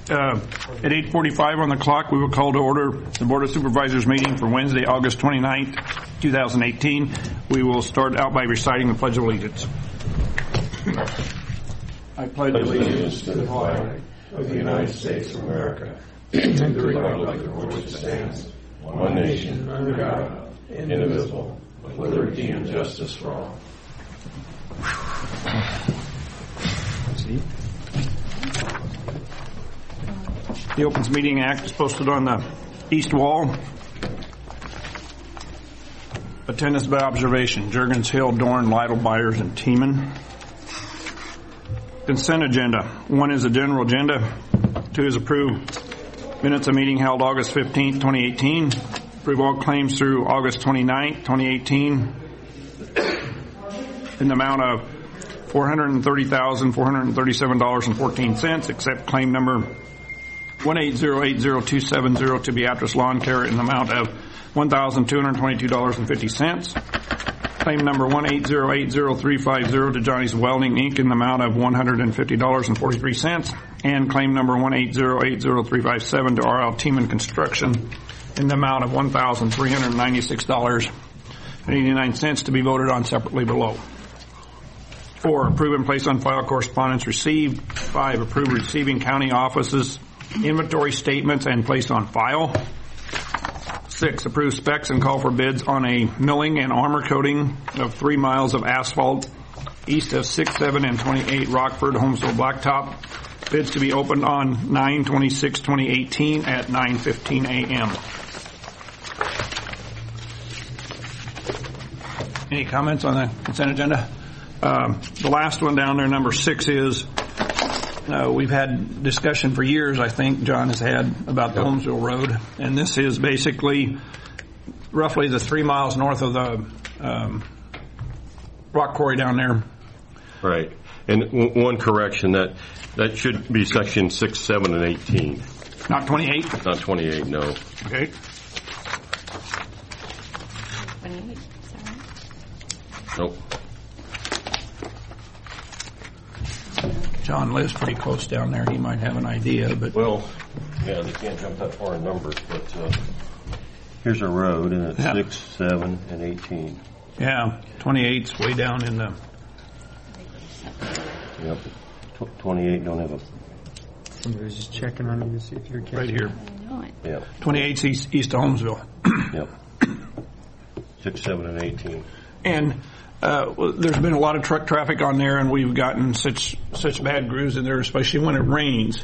At 8:45 on the clock, we will call to order the Board of Supervisors meeting for Wednesday, August 29th, 2018. We will start out by reciting the Pledge of Allegiance. I pledge allegiance to the flag of the United States of America and to the republic for which it stands, one nation, under God, indivisible, with liberty and justice for all. The Opens Meeting Act is posted on the east wall. Attendance by observation: Juergens, Hill, Dorn, Lytle, Byers, and Tiemann. Consent agenda. 1 is a general agenda. 2 is approved minutes of meeting held August 15th, 2018. Approve all claims through August 29th, 2018 in the amount of $430,437.14, except claim number 1808027 to Beatrice Lawn Care in the amount of $1,222.50. Claim number 1808030 to Johnny's Welding, Inc. in the amount of $150.43. And claim number 1808037 to R.L. Tiemann Construction in the amount of $1,396.89 to be voted on separately below. 4, approve and place on file correspondence received. 5, approve receiving county offices inventory statements and place on file. 6, approve specs and call for bids on a milling and armor coating of 3 miles of asphalt east of 6, 7, and 28 Rockford Homesville Blacktop. Bids to be opened on 9/26/2018 at 9:15 a.m. Any comments on the consent agenda? The last one down there, number 6, is we've had discussion for years, I think John has had, about the Holmesville Road, and this is basically roughly the 3 miles north of the rock quarry down there. Right. And one correction, that should be section 6, 7, and 18. Not 28? Not 28, no. Okay. 28, is that right? Nope. John lives pretty close down there. He might have an idea, but... Well, yeah, they can't jump that far in numbers, but here's a road, and it's 6, 7, and 18. Yeah, 28's way down in the... Yep. 28 don't have a... Somebody's just checking on you to see if you're catching. Right here. I know it. Yeah. 28's east of Holmesville. Yep. 6, 7, and 18. And there's been a lot of truck traffic on there, and we've gotten such bad grooves in there, especially when it rains,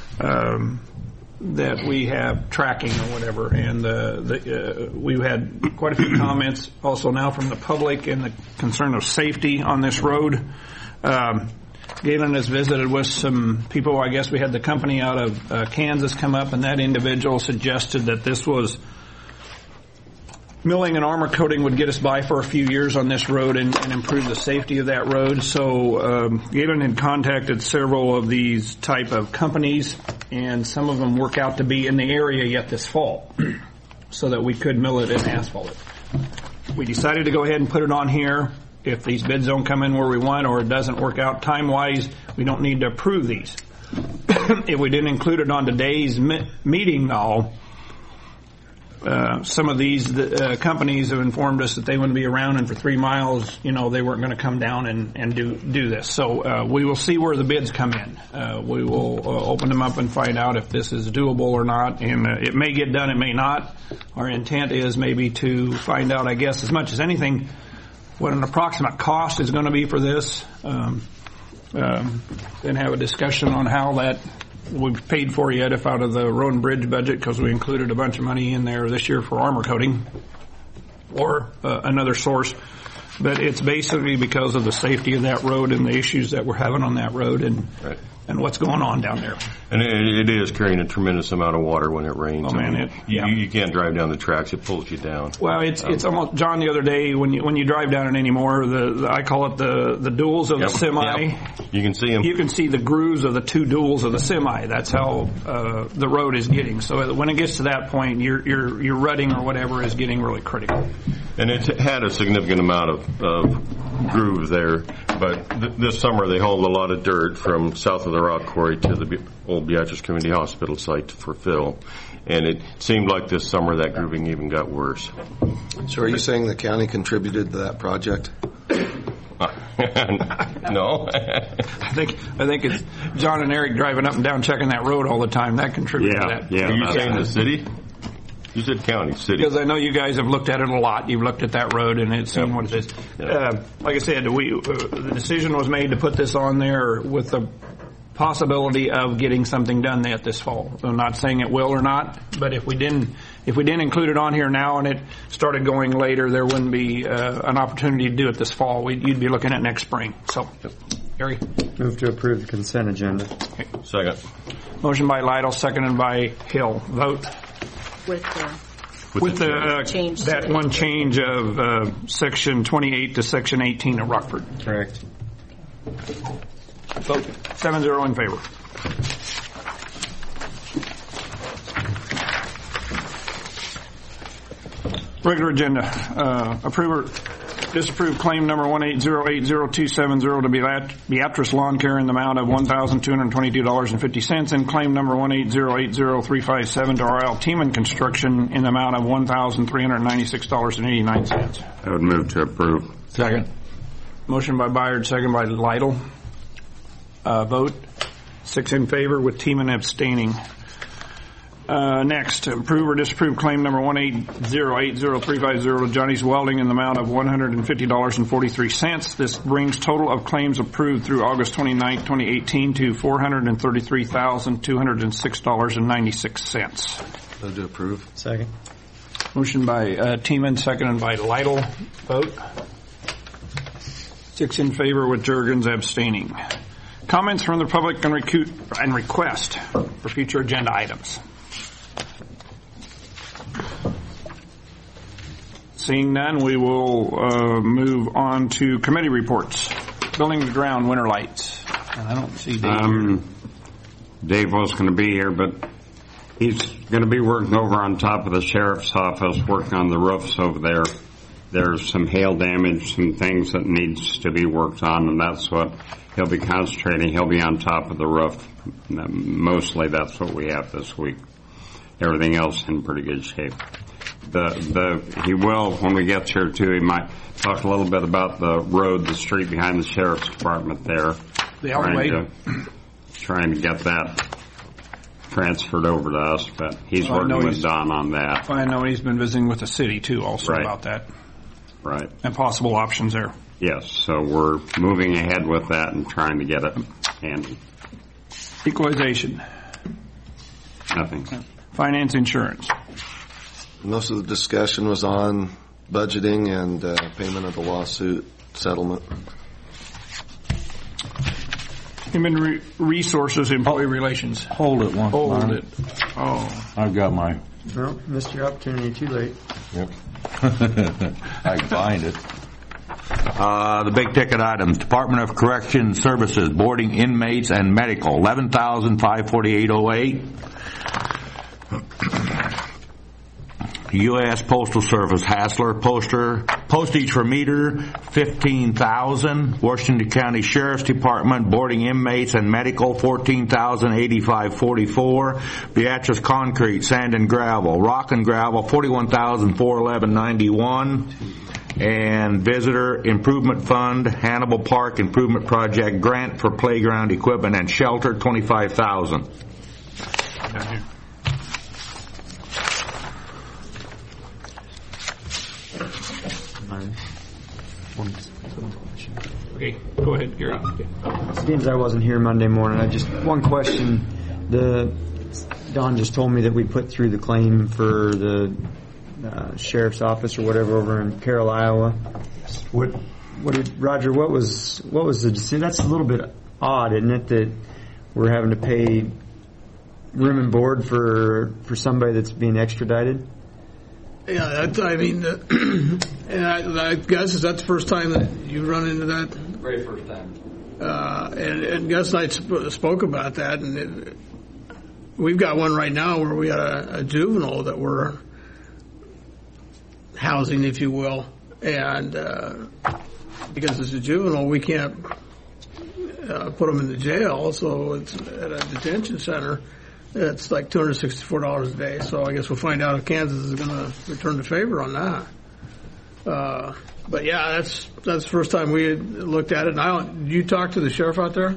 that we have tracking or whatever. And we've had quite a few comments also now from the public and the concern of safety on this road. Galen has visited with some people. I guess we had the company out of Kansas come up, and that individual suggested that this was milling and armor coating would get us by for a few years on this road and improve the safety of that road. So Galen had contacted several of these type of companies, and some of them work out to be in the area yet this fall so that we could mill it and asphalt it. We decided to go ahead and put it on here. If these bids don't come in where we want or it doesn't work out time-wise, we don't need to approve these. If we didn't include it on today's meeting, though, some of these companies have informed us that they wouldn't be around, and for 3 miles, they weren't going to come down and do this. So we will see where the bids come in. We will open them up and find out if this is doable or not, and it may get done, it may not. Our intent is maybe to find out, I guess, as much as anything, what an approximate cost is going to be for this, and have a discussion on how that we've paid for yet, if out of the road and bridge budget, because we included a bunch of money in there this year for armor coating, or another source. But it's basically because of the safety of that road and the issues that we're having on that road, and right. And what's going on down there. And it is carrying a tremendous amount of water when it rains. Oh, man, you can't drive down the tracks. It pulls you down. Well, it's almost, John, the other day, when you drive down it anymore, I call it the duals of the semi. Yep. You can see them. You can see the grooves of the 2 duals of the semi. That's how the road is getting. So when it gets to that point, your rutting or whatever is getting really critical. And it had a significant amount of groove there, But this summer they hauled a lot of dirt from south of the rock quarry to the old Beatrice Community Hospital site for fill. And it seemed like this summer that grooving even got worse. So are you saying the county contributed to that project? No. I think it's John and Eric driving up and down checking that road all the time. That contributed to that. Are you saying the city? You said county, city. Because I know you guys have looked at it a lot. You've looked at that road and it's seen what it is. Like I said, the decision was made to put this on there with the possibility of getting something done yet this fall. I'm not saying it will or not, but if we didn't include it on here now and it started going later, there wouldn't be an opportunity to do it this fall. You'd be looking at next spring. So, Gary? Move to approve the consent agenda. Okay. Second. Motion by Lytle, seconded by Hill. Vote. With the change that one change of section 28 to section 18 of Rockford. Correct. Vote 7-0 in favor. Regular agenda. Approve or disapprove claim number 1808027 to Beatrice Lawn Care in the amount of $1,222.50 and claim number 1808037 to R.L. Tiemann Construction in the amount of $1,396.89. I would move to approve. Second. Motion by Byard, second by Lytle. Vote 6 in favor with Tiemann abstaining. Next, approve or disapprove claim number 1808035 to Johnny's Welding in the amount of $150.43. This brings total of claims approved through August 29, 2018 to $433,206.96. Move to approve. Second. Motion by Tiemann, seconded by Lytle. Vote 6 in favor with Juergens abstaining. Comments from the public and request for future agenda items. Seeing none, we will move on to committee reports. Building and ground winter lights. And I don't see Dave. Dave was going to be here, but he's going to be working over on top of the sheriff's office, working on the roofs over there. There's some hail damage, some things that needs to be worked on, and that's what he'll be concentrating. He'll be on top of the roof. Mostly that's what we have this week. Everything else in pretty good shape. He will, when we get here too, he might talk a little bit about the road, the street behind the sheriff's department there. The alleyway. Trying to get that transferred over to us, but he's working with Don on that. I know he's been visiting with the city too also about that. Right. And possible options there. Yes, so we're moving ahead with that and trying to get it handy. Equalization. Nothing. Finance insurance. Most of the discussion was on budgeting and payment of the lawsuit settlement. Human resources, employee relations. Hold it once. Hold it. Oh. I've got my. Well, missed your opportunity too late. Yep. I can find it. The big ticket items: Department of Correction Services, boarding inmates and medical, $11,548.08. U.S. Postal Service, Hassler postage for meter, $15,000. Washington County Sheriff's Department, boarding inmates and medical, $14,085.44. Beatrice Concrete, sand and gravel, rock and gravel, $41,411.91. And Visitor Improvement Fund, Hannibal Park Improvement Project grant for playground equipment and shelter, $25,000. Okay, go ahead, Gary. Seems I wasn't here Monday morning. One question. Don just told me that we put through the claim for the sheriff's office or whatever over in Carroll, Iowa. Roger, what was the decision? That's a little bit odd, isn't it, that we're having to pay room and board for somebody that's being extradited? Yeah, and I guess that's the first time that you run into that. Very first time. And Gus and I spoke about that, and we've got one right now where we got a juvenile that we're housing, if you will, and because it's a juvenile, we can't put them in the jail. So it's at a detention center. It's like $264 a day. So I guess we'll find out if Kansas is going to return the favor on that. But yeah, that's the first time we had looked at it. And you talked to the sheriff out there?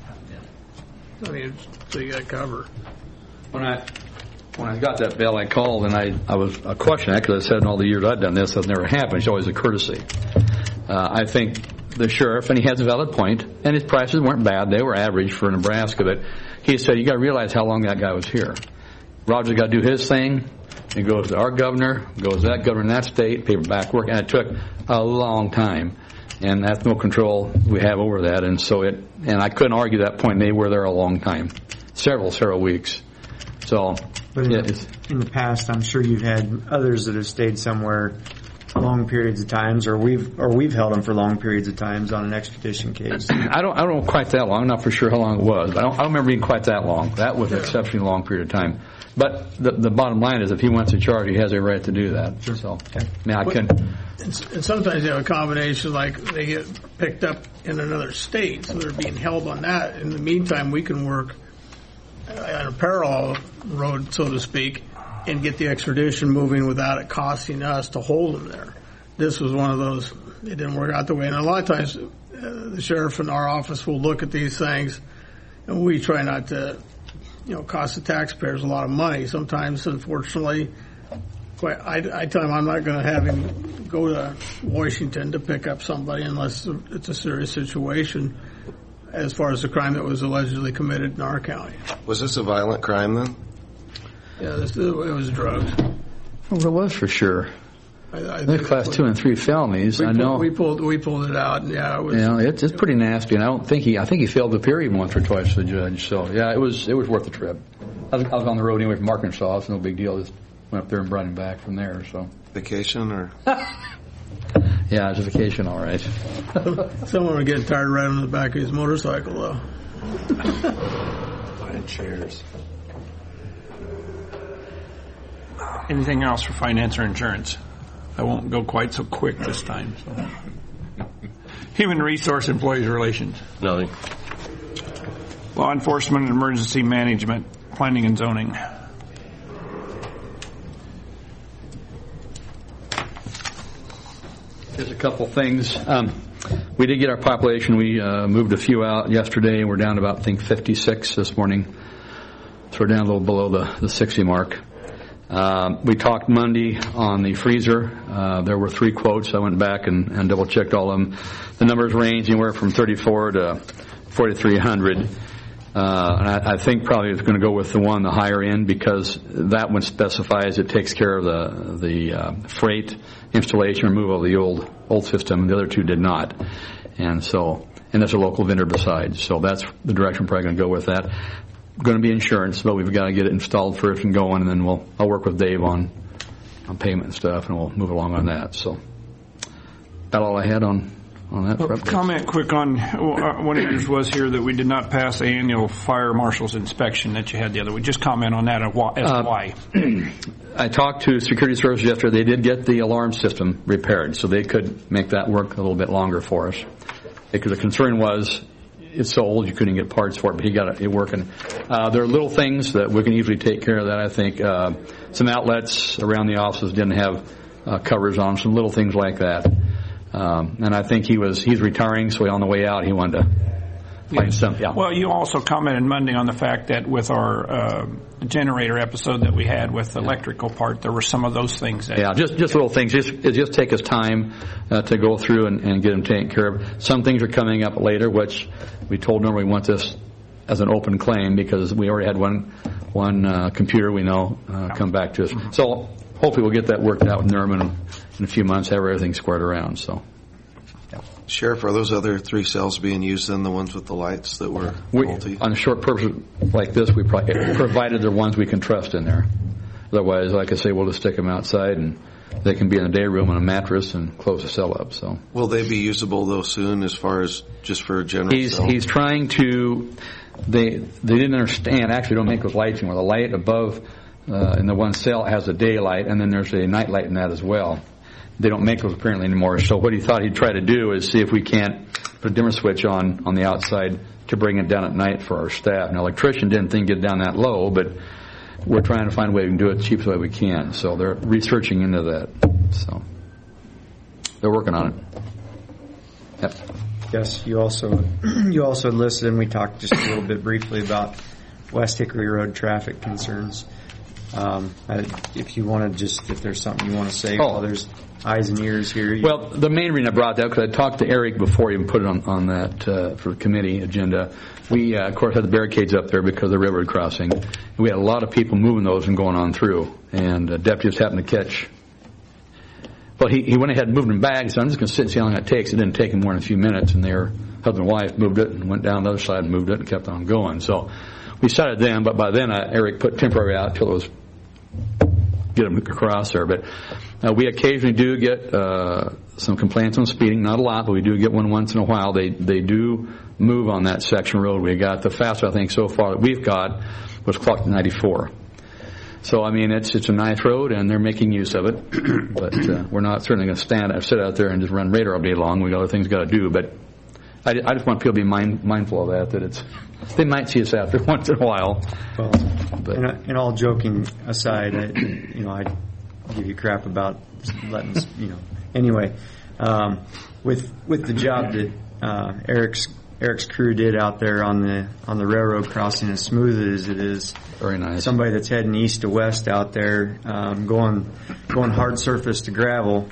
I mean, so you got covered. When I got that bill, I called and I was questioning that because I said in all the years I've done this, that's never happened. It's always a courtesy. I think the sheriff, and he has a valid point, and his prices weren't bad. They were average for Nebraska, but he said, you got to realize how long that guy was here. Roger's got to do his thing. It goes to our governor, goes to that governor in that state, paperback work, and it took a long time. And that's no control we have over that. And so and I couldn't argue that point. They were there a long time, several weeks. So, but in the past, I'm sure you've had others that have stayed somewhere long periods of times, or we've held them for long periods of times on an extradition case. I don't know quite that long. I'm not for sure how long it was, but I don't remember being quite that long. That was an exceptionally long period of time. But the bottom line is, if he wants to charge, he has a right to do that. Sure. So, okay. Now I can. And sometimes you have a combination, like they get picked up in another state, so they're being held on that. In the meantime, we can work on a parallel road, so to speak, and get the extradition moving without it costing us to hold them there. This was one of those. It didn't work out the way. And a lot of times, the sheriff in our office will look at these things, and we try not to, cost the taxpayers a lot of money. Sometimes, unfortunately, I tell him I'm not going to have him go to Washington to pick up somebody unless it's a serious situation as far as the crime that was allegedly committed in our county. Was this a violent crime then? Yeah, it was drugs. Well, it was for sure. I think class 2 and 3 felonies. I know we pulled it out, and yeah, it was. It's pretty nasty, and I think he failed to appear even once or twice to the judge. So yeah, it was worth the trip. I was on the road anyway from Arkansas. It's no big deal. Just went up there and brought him back from there. So vacation or. Yeah, it's a vacation, all right. Someone was getting tired of riding on the back of his motorcycle, though. Buying chairs. Anything else for finance or insurance? I won't go quite so quick this time. So. Human resource employees relations. Nothing. Law enforcement and emergency management, planning and zoning. There's a couple things. We did get our population. We moved a few out yesterday. We're down to about, I think, 56 this morning. So we're down a little below the 60 mark. We talked Monday on the freezer. There were 3 quotes. I went back and double-checked all of them. The numbers range anywhere from 34 to 4,300. And I think probably it's going to go with the higher end, because that one specifies it takes care of the freight installation, removal of the old system, and the other 2 did not. And there's a local vendor besides. So that's the direction we're probably going to go with that. Going to be insurance, but we've got to get it installed first and going, and then I'll work with Dave on payment and stuff, and we'll move along on that. So that's all I had on that. Comment quick on one of yours was here that we did not pass the annual fire marshal's inspection that you had the other week. Just comment on that as to why. I talked to Security Services yesterday. They did get the alarm system repaired, so they could make that work a little bit longer for us. Because the concern was, it's so old you couldn't get parts for it, but he got it working. There are little things that we can easily take care of that. I think some outlets around the offices didn't have covers on, some little things like that. And I think he's retiring, so on the way out he wanted to find something. Yeah. Well, you also commented Monday on the fact that with our generator episode that we had with the electrical part, there were some of those things. Just little things. It just take us time to go through and get them taken care of. Some things are coming up later, which we told Norm we want this as an open claim, because we already had one computer we know come back to us. So hopefully we'll get that worked out with Norman in a few months, have everything squared around. So. Sheriff, are those other 3 cells being used then, the ones with the lights that were faulty? On a short purpose like this, we provided they're ones we can trust in there. Otherwise, like I say, we'll just stick them outside, and they can be in the day room on a mattress and close the cell up. So, will they be usable though soon, as far as just for a general cell? He's trying to. They didn't understand. Actually, don't make those lights anymore. The light above in the one cell has a daylight, and then there's a night light in that as well. they don't make those apparently anymore. So what he thought he'd try to do is see if we can't put a dimmer switch on the outside to bring it down at night for our staff. Now, electrician didn't think it'd get down that low, but we're trying to find a way we can do it the cheapest way we can. So they're researching into that. So they're working on it. Yep. Yes, you also listed, and we talked just a little bit briefly about West Hickory Road traffic concerns. If you want to if there's something you want to say while there's eyes and ears here. Well, the main reason I brought that, because I talked to Eric before he even put it on that for the committee agenda. We, of course, had the barricades up there because of the railroad crossing. And we had a lot of people moving those and going on through. And deputies happened to catch. Well, he went ahead and moved them back, so I'm just going to sit and see how long it takes. It didn't take him more than a few minutes, and their husband and wife moved it and went down the other side and moved it and kept on going. So we started then, but by then Eric put temporary out until it was get them across there. But we occasionally do get some complaints on speeding, not a lot, but we do get one once in a while. They do move on that section of road. We got the fastest I think so far that we've got was clocked at 94. So I mean it's a nice road and they're making use of it, but we're not certainly going to sit out there and just run radar all day long. We got other things got to do, but I just want people to be mindful of that they might see us out there once in a while. Well, but and all joking aside, I give you crap about letting Anyway, with the job that Eric's crew did out there on the railroad crossing, as smooth as it is. Very nice. Somebody that's heading east to west out there, going hard surface to gravel,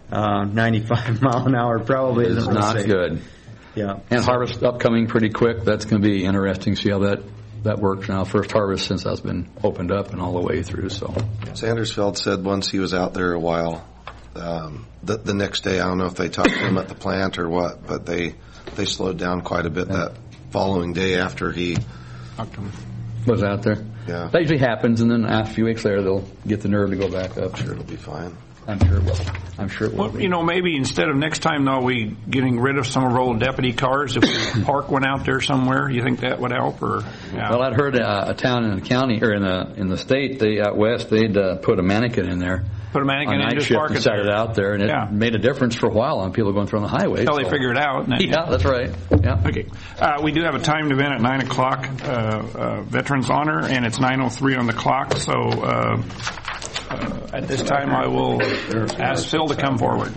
95 mile an hour probably isn't not safe. Good. Yeah. And harvest upcoming pretty quick. That's going to be interesting to see how that works now. First harvest since that's been opened up and all the way through. So Sandersfeld said once he was out there a while. The next day, I don't know if they talked to him at the plant or what, but they slowed down quite a bit that following day after he was out there. Yeah. That usually happens, and then a few weeks later they'll get the nerve to go back up. I'm sure it'll be fine. I'm sure it will. Well, maybe instead of next time, though, we getting rid of some of our old deputy cars, if we park one out there somewhere, you think that would help? Or yeah. Well, I'd heard a town in the county or in the state, out west, they'd put a mannequin in there. Put a mannequin in, just park it there. It out there, and it made a difference for a while on people going through on the highway. Until they figure it out. Yeah, that's right. Yeah. Okay. We do have a timed event at 9 o'clock, Veterans Honor, and it's 9:03 on the clock. So at this time, I will ask Phil to come forward.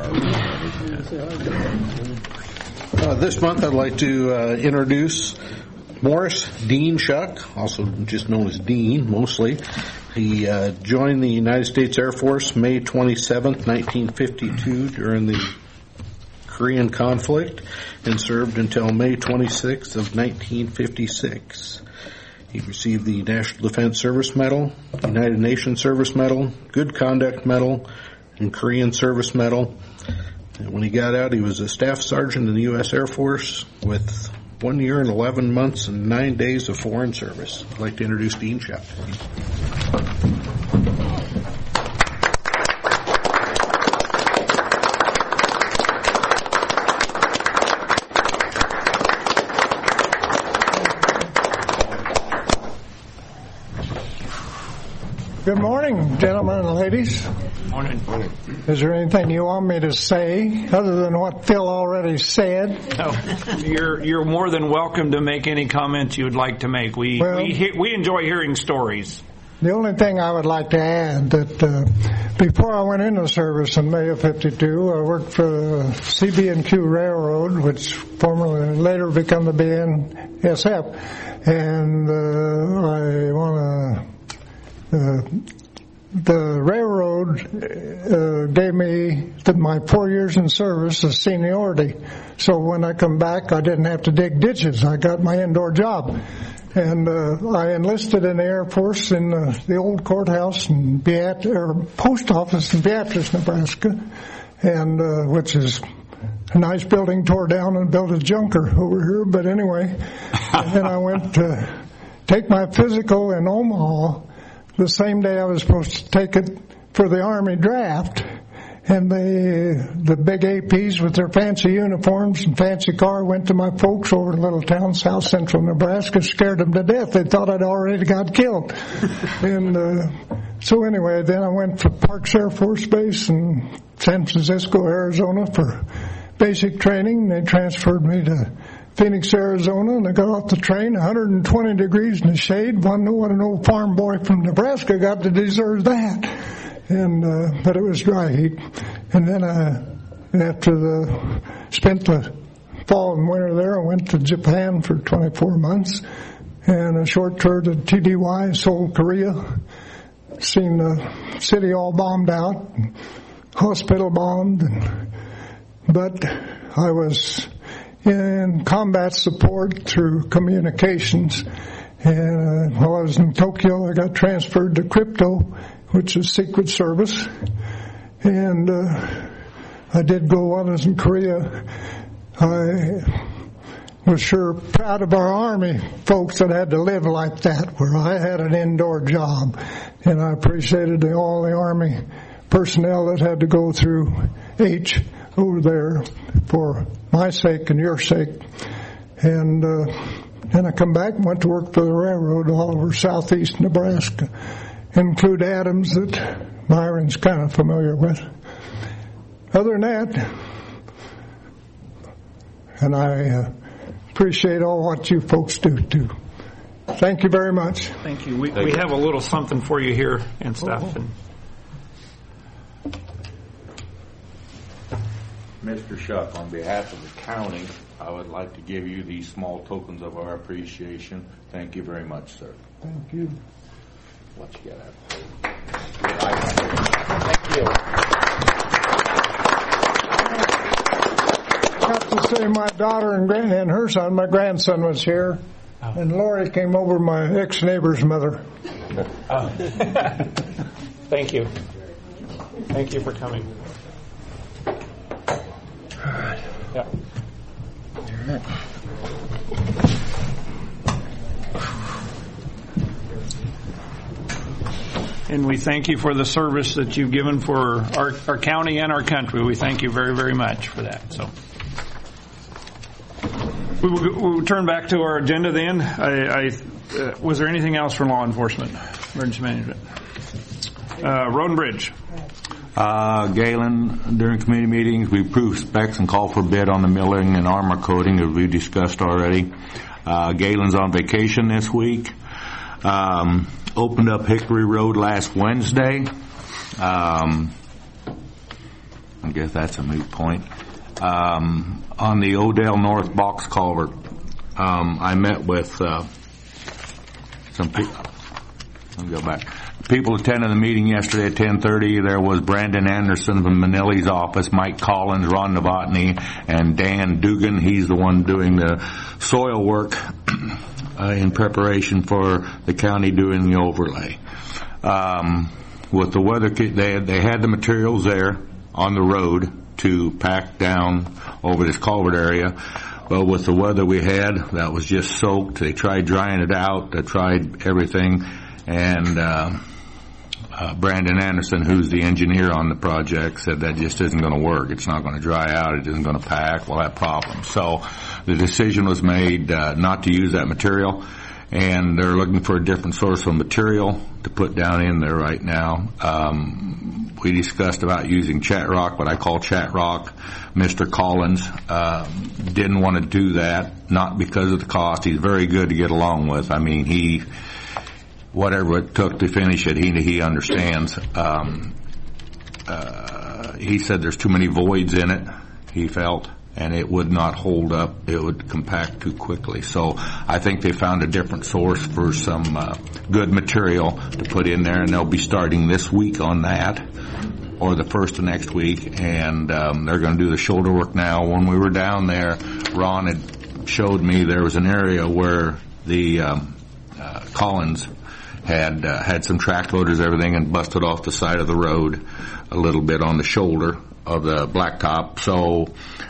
This month, I'd like to introduce Morris Dean Shuck, also just known as Dean, mostly. He joined the United States Air Force May 27th, 1952 during the Korean conflict and served until May 26th of 1956. He received the National Defense Service Medal, United Nations Service Medal, Good Conduct Medal, and Korean Service Medal. And when he got out, he was a staff sergeant in the U.S. Air Force with 1 year and 11 months and 9 days of foreign service. I'd like to introduce Dean Shuck. Good morning, gentlemen and ladies. Morning. Is there anything you want me to say other than what Phil already said? No, you're more than welcome to make any comments you would like to make. We enjoy hearing stories. The only thing I would like to add that before I went into service in May of '52, I worked for the CB&Q Railroad, which formerly later became the BNSF, and I want to. The railroad gave me my 4 years in service as seniority. So when I come back, I didn't have to dig ditches. I got my indoor job. And I enlisted in the Air Force in the old courthouse in post office in Beatrice, Nebraska, and which is a nice building, tore down and built a junker over here. But anyway, and then I went to take my physical in Omaha the same day I was supposed to take it for the Army draft. And the big APs with their fancy uniforms and fancy car went to my folks over in a little town, south central Nebraska, scared them to death. They thought I'd already got killed. And So anyway, then I went for Parks Air Force Base in San Francisco, Arizona for basic training. They transferred me to Phoenix, Arizona, and I got off the train, 120 degrees in the shade. One knew what an old farm boy from Nebraska got to deserve that. And but it was dry heat. And then spent the fall and winter there. I went to Japan for 24 months and a short tour to TDY, Seoul, Korea. Seen the city all bombed out, hospital bombed. But I was in combat support through communications. And while I was in Tokyo, I got transferred to crypto, which is Secret Service. And I did go while I was in Korea. I was sure proud of our Army folks that had to live like that, where I had an indoor job. And I appreciated all the Army personnel that had to go through H over there for my sake and your sake. And then I come back and went to work for the railroad all over southeast Nebraska, include Adams that Byron's kind of familiar with. Other than that, and I appreciate all what you folks do too. Thank you very much. Thank you. We have a little something for you here and stuff. And Mr. Shuck, on behalf of the county, I would like to give you these small tokens of our appreciation. Thank you very much, sir. Thank you. What you got? Thank you. I have to say my daughter and her son, my grandson was here, and Lori came over, my ex-neighbor's mother. Thank you. Thank you for coming. Yeah. And we thank you for the service that you've given for our county and our country. We thank you very, very much for that. So we'll turn back to our agenda then. Was there anything else from law enforcement, emergency management? Road and Bridge. Galen, during committee meetings, we approved specs and called for bid on the milling and armor coating, as we discussed already. Galen's on vacation this week. Opened up Hickory Road last Wednesday. I guess that's a moot point. On the Odell North box culvert, I met with some people. Let me go back. People attended the meeting yesterday at 10:30. There was Brandon Anderson from Manili's office, Mike Collins, Ron Novotny, and Dan Dugan. He's the one doing the soil work in preparation for the county doing the overlay. With the weather, they had the materials there on the road to pack down over this culvert area. Well, with the weather we had, that was just soaked. They tried drying it out. They tried everything. And Brandon Anderson, who's the engineer on the project, said that just isn't going to work. It's not going to dry out. It isn't going to pack. We'll have problems. So the decision was made not to use that material, and they're looking for a different source of material to put down in there right now. We discussed about using chat rock, what I call chat rock. Mr. Collins didn't want to do that, not because of the cost. He's very good to get along with. I mean, whatever it took to finish it, he understands. He said there's too many voids in it, he felt, and it would not hold up. It would compact too quickly. So I think they found a different source for some good material to put in there, and they'll be starting this week on that, or the first of next week, and they're going to do the shoulder work now. When we were down there, Ron had showed me there was an area where the Collins had some track loaders, everything, and busted off the side of the road a little bit on the shoulder of the blacktop. So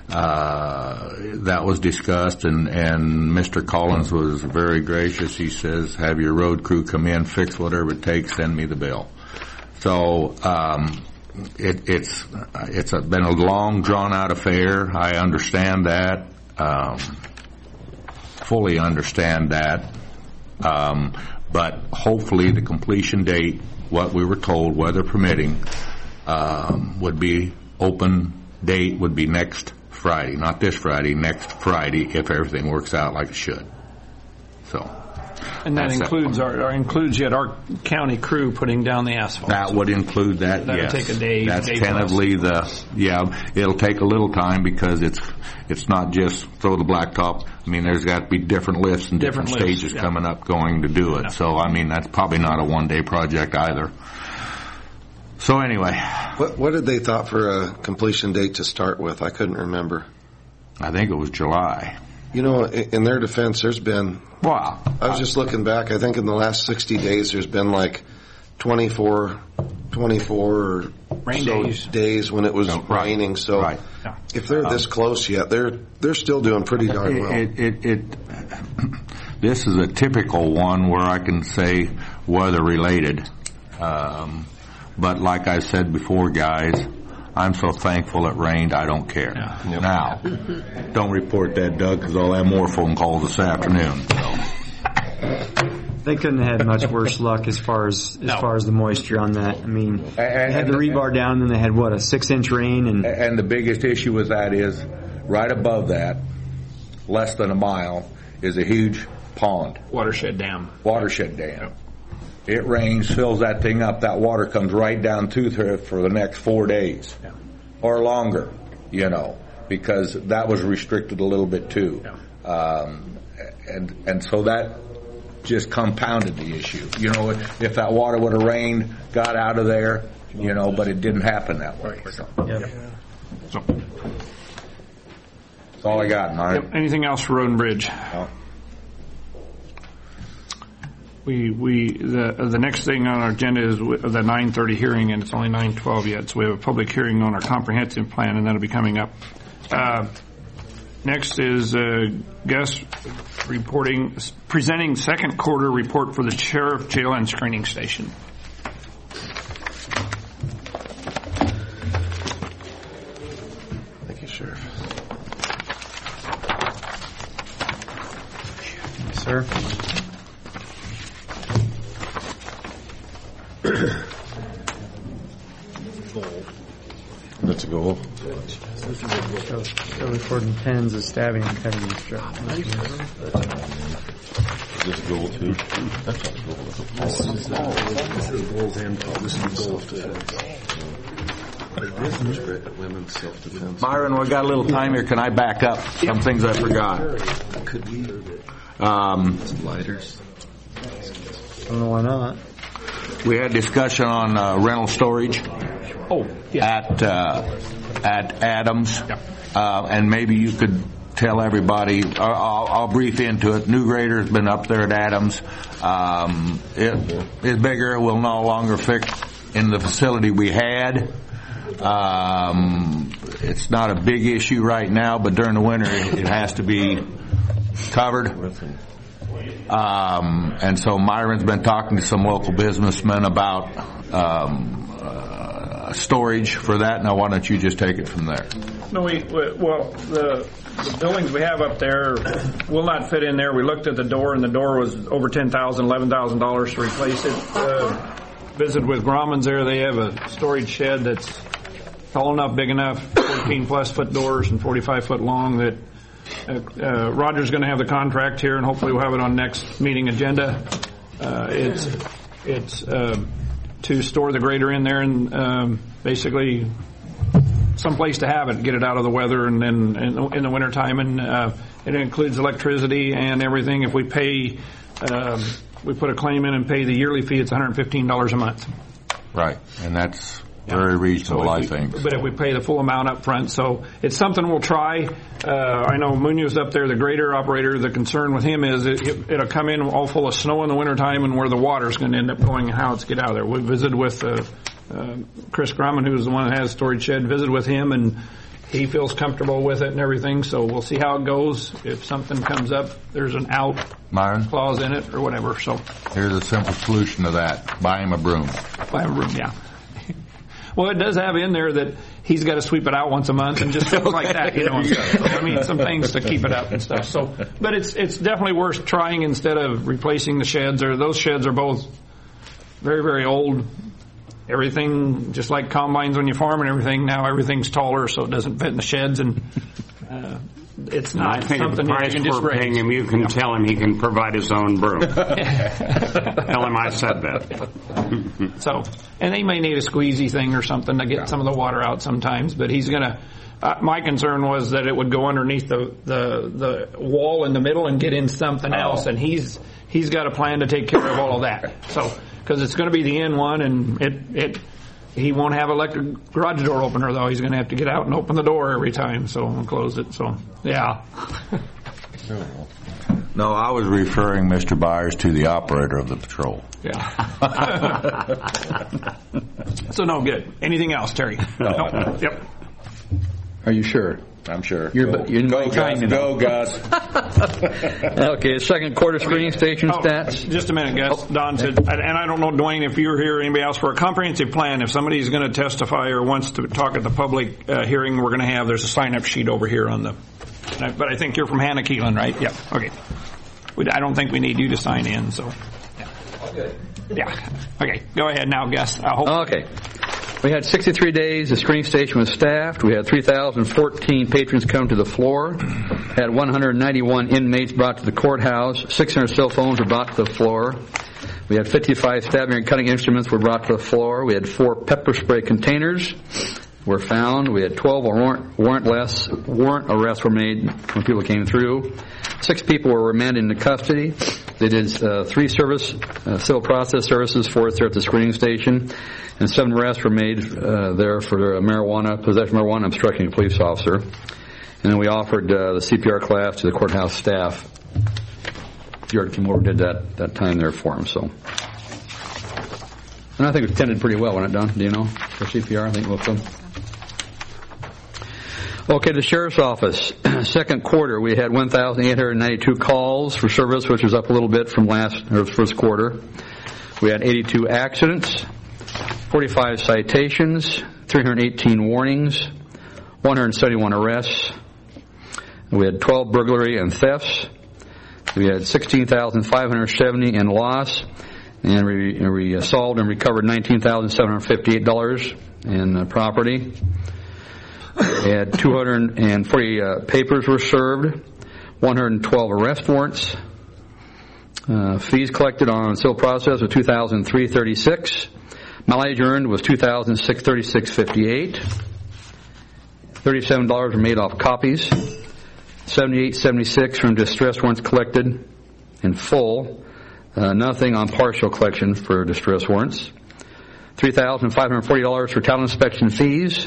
that was discussed, and Mr. Collins was very gracious. He says, have your road crew come in, fix whatever it takes, send me the bill. So it's been a long, drawn-out affair. I understand that, fully understand that. But hopefully the completion date, what we were told, weather permitting, would be open date would be next Friday, not this Friday, next Friday, if everything works out like it should. So. And that includes yet our county crew putting down the asphalt. That would include that. That yes. would take a day. That's day tentatively plus. it'll take a little time because it's not just throw the blacktop. I mean, there's got to be different lifts and different stages coming up going to do it. Yeah. So I mean, that's probably not a one-day project either. So anyway, what did they thought for a completion date to start with? I couldn't remember. I think it was July. You know, in their defense, there's been. Wow. I was just looking back. I think in the last 60 days, there's been like 24 rain days when it was raining. So if they're this close yet, they're still doing pretty darn well. This is a typical one where I can say weather related. But like I said before, guys, I'm so thankful it rained, I don't care. Yeah. Yep. Now, don't report that, Doug, because I'll have more phone calls this afternoon. So. They couldn't have had much worse luck as far as the moisture on that. I mean, they had the rebar down, and then they had, a 6-inch rain? And the biggest issue with that is, right above that, less than a mile, is a huge pond. Watershed dam. Yep. It rains, fills that thing up, that water comes right down to there for the next 4 days. Yeah. Or longer, because that was restricted a little bit too. Yeah. And so that just compounded the issue. If that water would have rained, got out of there, but it didn't happen that way. So. Yeah. So. That's all I got, Myron. Yep. Anything else for Road and Bridge? No. The next thing on our agenda is the 9:30 hearing, and it's only 9:12 yet. So we have a public hearing on our comprehensive plan, and that'll be coming up. Next is guest presenting second quarter report for the sheriff, jail, and screening station. Thank you, Sheriff. Yes, sir. That's a goal. Still recording tens of stabbing and cutting instructions. Is this a goal too? That's not a goal. This is goals and this is women's self-defense. Myron, we got a little time here. Can I back up some things I forgot? Could we? Some lighters. I don't know why not. We had discussion on rental storage. At Adams, and maybe you could tell everybody. I'll brief into it. New grader's been up there at Adams. It is bigger. Will no longer fit in the facility we had. It's not a big issue right now, but during the winter it has to be covered. And so Myron's been talking to some local businessmen about storage for that. Now, why don't you just take it from there? No, the buildings we have up there will not fit in there. We looked at the door, and the door was over $10,000, $11,000 to replace it. Visited with Grauman's there. They have a storage shed that's tall enough, big enough, 14-plus foot doors and 45-foot long that Roger's going to have the contract here, and hopefully we'll have it on next meeting agenda. It's to store the grader in there and basically some place to have it, get it out of the weather, and then in the wintertime. And it includes electricity and everything. If we pay, we put a claim in and pay the yearly fee, it's $115 a month. Right, and that's very reasonable, I think. But if we pay the full amount up front, so it's something we'll try. I know Munoz up there, the grader operator, the concern with him is it'll come in all full of snow in the wintertime and where the water's going to end up going and how it's get out of there. We visited with Chris Grumman, who's the one that has a storage shed, visited with him, and he feels comfortable with it and everything, so we'll see how it goes. If something comes up, there's an out Myron, clause in it or whatever. So here's a simple solution to that. Buy him a broom. Buy him a broom, yeah. Well, it does have in there that he's got to sweep it out once a month and just stuff like that, you know. And stuff. So, I mean, some things to keep it up and stuff. So, but it's definitely worth trying instead of replacing the sheds. Or those sheds are both very, very old. Everything, just like combines when you farm and everything, now everything's taller, so it doesn't fit in the sheds, and it's not I think something the you price can just we're paying raise. him, you can tell him he can provide his own broom. Tell him I said that. So, and they may need a squeezy thing or something to get some of the water out sometimes, but he's going to. My concern was that it would go underneath the wall in the middle and get in something else, and he's got a plan to take care of all of that. So, because it's going to be the end one, and he won't have electric garage door opener though. He's going to have to get out and open the door every time, so and close it. So, yeah. No, I was referring Mr. Byers to the operator of the patrol. Yeah. So no good. Anything else, Terry? No. Yep. Are you sure? I'm sure. You're Go, Gus. Go, Gus. Okay, second quarter screening station stats. Just a minute, Gus. Don said, and I don't know, Dwayne, if you were here or anybody else, for a comprehensive plan, if somebody's going to testify or wants to talk at the public hearing we're going to have, there's a sign-up sheet over here on the, but I think you're from Hannah Keelan, right? Yeah. Okay. I don't think we need you to sign in, so. Yeah. Okay. Yeah. Okay. Go ahead now, Gus. Okay. We had 63 days. The screening station was staffed. We had 3,014 patrons come to the floor. Had 191 inmates brought to the courthouse. 600 cell phones were brought to the floor. We had 55 stabbing and cutting instruments were brought to the floor. We had 4 pepper spray containers were found. We had 12 warrant arrests were made when people came through. 6 people were remanded into custody. They did 3 civil process services for us there at the screening station, and 7 arrests were made there for possession of marijuana, obstructing a police officer. And then we offered the CPR class to the courthouse staff. Jordan came over and did that time there for him. So, and I think it attended pretty well when it done. Do you know for CPR? I think most of them. Okay, the sheriff's office. Second quarter, we had 1,892 calls for service, which was up a little bit from first quarter. We had 82 accidents, 45 citations, 318 warnings, 171 arrests. We had 12 burglary and thefts. We had 16,570 in loss, and we solved and recovered $19,758 in property. We had 240 papers were served, 112 arrest warrants. Fees collected on civil process was $2,336. Mileage earned was $2,636.58. $37 were made off copies. $78.76 from distress warrants collected in full. Nothing on partial collection for distress warrants. $3,540 for title inspection fees.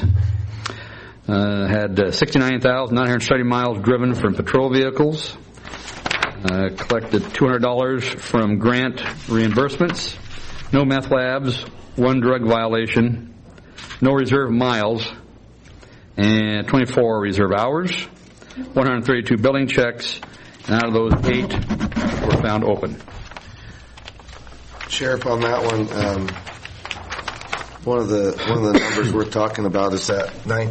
Had 69,930 miles driven from patrol vehicles. Collected $200 from grant reimbursements. No meth labs. 1 drug violation. No reserve miles. And 24 reserve hours. 132 billing checks. And out of those, 8 were found open. Sheriff, on that one, one of the numbers we're talking about is that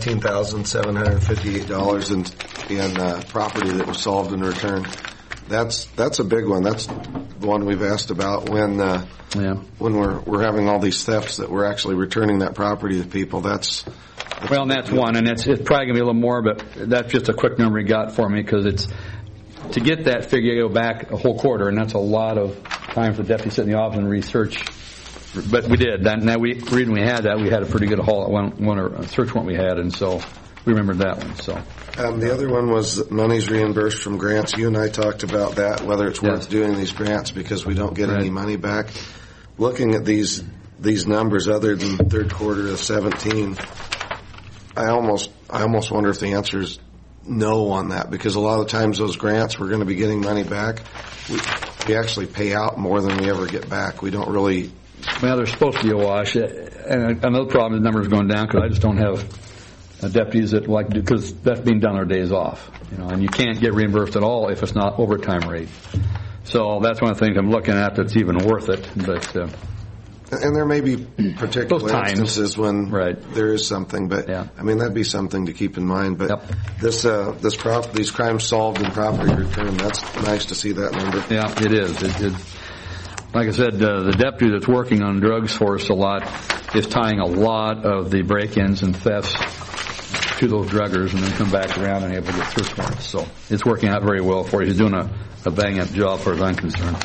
$19,758 in property that was solved and returned. That's a big one. That's the one we've asked about when we're having all these thefts that we're actually returning that property to people. That's well, and that's one, and it's probably going to be a little more, but that's just a quick number he got for me because it's to get that figure, you go back a whole quarter, and that's a lot of time for the deputy to sit in the office and research. But we did. The reason we had that, we had a pretty good haul at one search warrant we had, and so we remembered that one. So the other one was money's reimbursed from grants. You and I talked about that, whether it's worth doing these grants because we don't get any money back. Looking at these numbers, other than third quarter of 17, I almost wonder if the answer is no on that, because a lot of times those grants we're going to be getting money back. We actually pay out more than we ever get back. We don't really. Well, they're supposed to be a wash. And another problem is the numbers going down because I just don't have deputies that like to do, because that's being done on their days off. And you can't get reimbursed at all if it's not overtime rate. So that's one of the things I'm looking at that's even worth it. But And there may be particular Both times. instances when Right. there is something, but Yeah. I mean that'd be something to keep in mind. But Yep. these crimes solved in property return, that's nice to see that number. Yeah, it is. Like I said, the deputy that's working on drugs for us a lot is tying a lot of the break-ins and thefts to those druggers and then come back around and able to get through for us. So it's working out very well for you. He's doing a bang-up job as far as I'm concerned.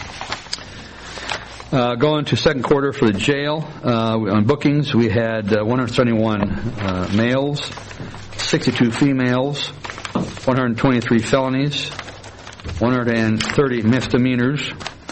Going to second quarter for the jail, on bookings we had 171 males, 62 females, 123 felonies, 130 misdemeanors,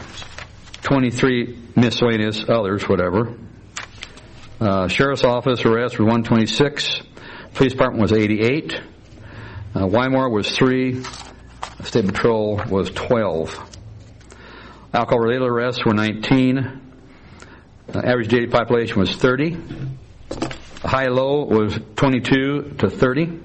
23 miscellaneous others, whatever. Sheriff's Office arrests were 126. Police Department was 88. Wymore was 3. State Patrol was 12. Alcohol-related arrests were 19. Average daily population was 30. High-low was 22 to 30.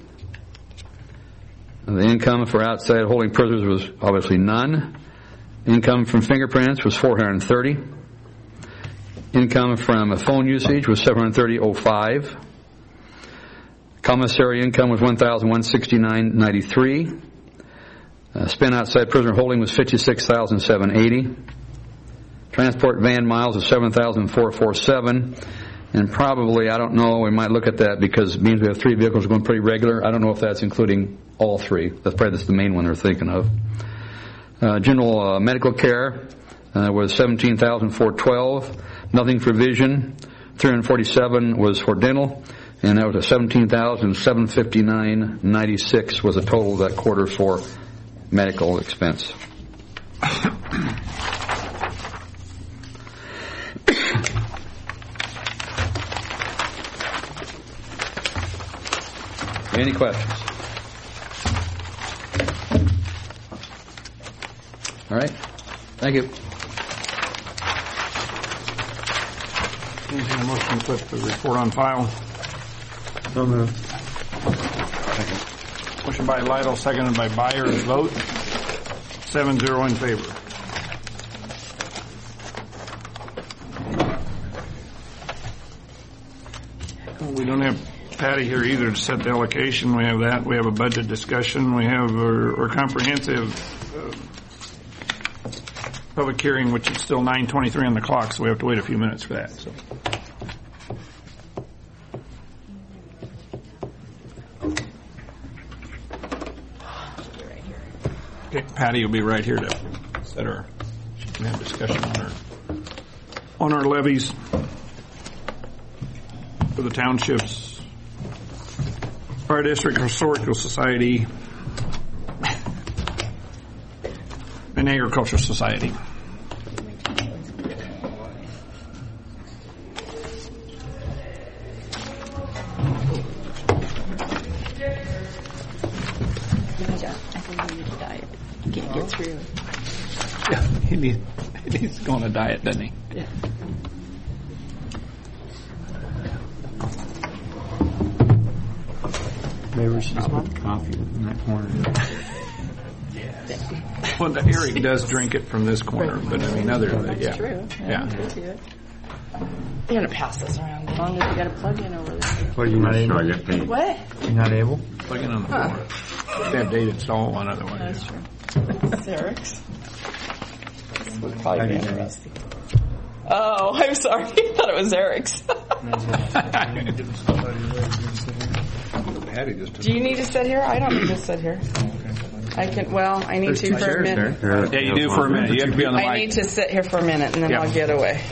The income for outside holding prisoners was obviously none. Income from fingerprints was 430. Income from phone usage was 730.05. Commissary income was 1,169.93. Spent outside prisoner holding was 56,780. Transport van miles was 7,447. And probably, I don't know, we might look at that because it means we have 3 vehicles going pretty regular. I don't know if that's including all 3. That's probably the main one they're thinking of. General medical care was 17,412. Nothing for vision. 347 was for dental. And that was a 17,759.96 was the total of that quarter for medical expense. Any questions? All right. Thank you. Entertain a motion to put the report on file. So moved. Motion by Lytle, seconded by Byers. Vote 7-0 in favor. We don't have Patty here either to set the allocation. We have that. We have a budget discussion. We have our comprehensive public hearing, which is still 9:23 on the clock, so we have to wait a few minutes for that. So. Okay, Patty will be right here to set her. She can have discussion on our levies for the townships, Fire District Historical Society, and Agriculture Society. Yeah, he needs to go on a diet, doesn't he? Yeah. Maybe we should just put the coffee in that corner. Well, Eric does drink it from this corner, but I mean, other than that, yeah. True. Yeah. They're going to pass this around as long as you got a plug in over there. What, are you not able? What? You're not able? Plug in on the floor. They have David install one otherwise. That's true. It's Eric's. Would probably be interesting. Oh, I'm sorry. I thought it was Eric's. Do you need to sit here? I don't need to sit here. I can. Well, I need to for a minute. Yeah, you do for a minute. You have to be on the mic. I need to sit here for a minute, and then I'll get away.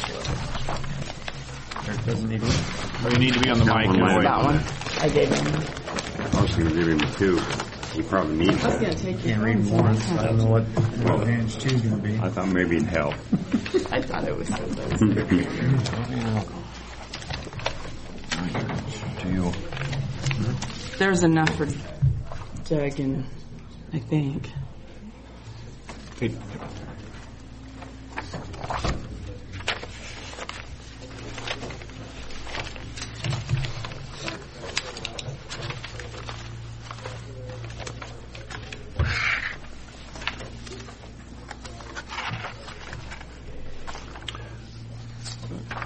Doesn't need one. Well, you need to be on the mic. That one. I gave him. I was going to give him 2. He probably needs I was going that. to take Can't your read phone, more. so I don't know what advantage 2 is going to be. I thought maybe it'd help. I thought it was. There's enough for Doug and I think.